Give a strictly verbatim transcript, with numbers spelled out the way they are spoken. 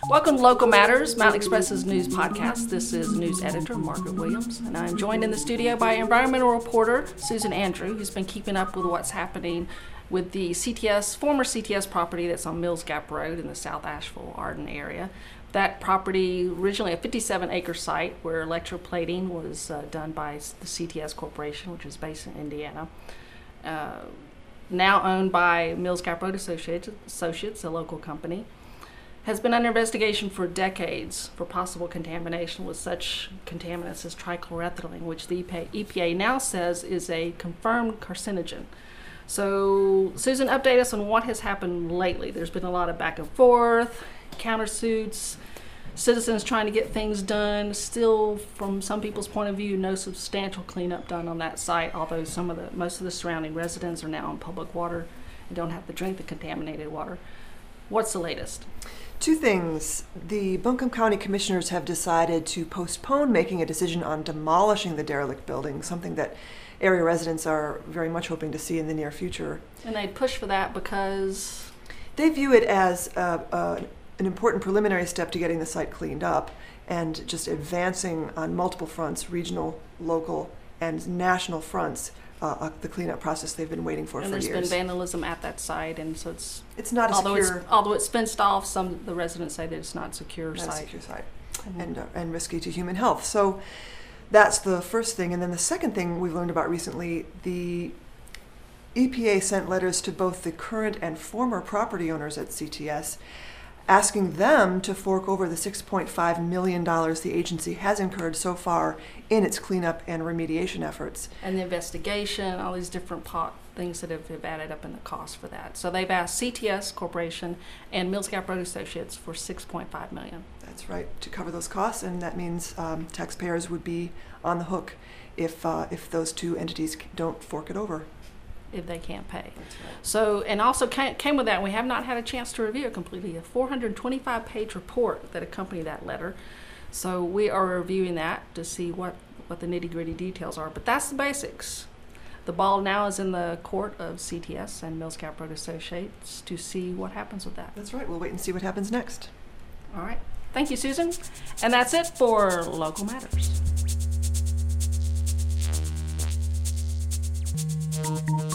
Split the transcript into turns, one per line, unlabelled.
Welcome to Local Matters, Mountain Express's news podcast. This is news editor Margaret Williams, and I'm joined in the studio by environmental reporter Susan Andrew, who's been keeping up with what's happening with the C T S, former C T S property that's on Mills Gap Road in the South Asheville, Arden area. That property, originally a fifty-seven acre site where electroplating was uh, done by the C T S Corporation, which is based in Indiana. Uh, now owned by Mills Gap Road Associates, Associates, a local company, has been under investigation for decades for possible contamination with such contaminants as trichloroethylene, which the E P A now says is a confirmed carcinogen. So, Susan, update us on what has happened lately. There's been a lot of back and forth, countersuits, citizens trying to get things done. Still, from some people's point of view, no substantial cleanup done on that site, although some of the most of the surrounding residents are now on public water and don't have to drink the contaminated water. What's the latest?
Two things. The Buncombe County Commissioners have decided to postpone making a decision on demolishing the derelict building, something that area residents are very much hoping to see in the near future.
And they push for that because
they view it as a, a, an important preliminary step to getting the site cleaned up and just advancing on multiple fronts, regional, local, and national fronts, uh, the cleanup process they've been waiting for
and
for years.
And there's been vandalism at that site, and so it's
it's not a
although
secure.
It's, although it's fenced off, some of the residents say that it's not a secure
not
site.
a secure site,
Mm-hmm.
and uh, and risky to human health. So that's the first thing, and then the second thing we've learned about recently: the E P A sent letters to both the current and former property owners at C T S, asking them to fork over the six point five million dollars the agency has incurred so far in its cleanup and remediation efforts.
And the investigation, all these different pot things that have, have added up in the cost for that. So they've asked C T S Corporation and Mills Gap Road Associates for six point five million dollars.
That's right, to cover those costs, and that means um, taxpayers would be on the hook if uh, if those two entities don't fork it over.
If they can't pay.
That's right.
So, and also came, came with that, we have not had a chance to review it completely, a four hundred twenty-five page report that accompanied that letter. So we are reviewing that to see what, what the nitty-gritty details are. But that's the basics. The ball now is in the court of C T S and Mills Gap Road Associates to see what happens with that.
That's right. We'll wait and see what happens next.
All right. Thank you, Susan. And that's it for Local Matters.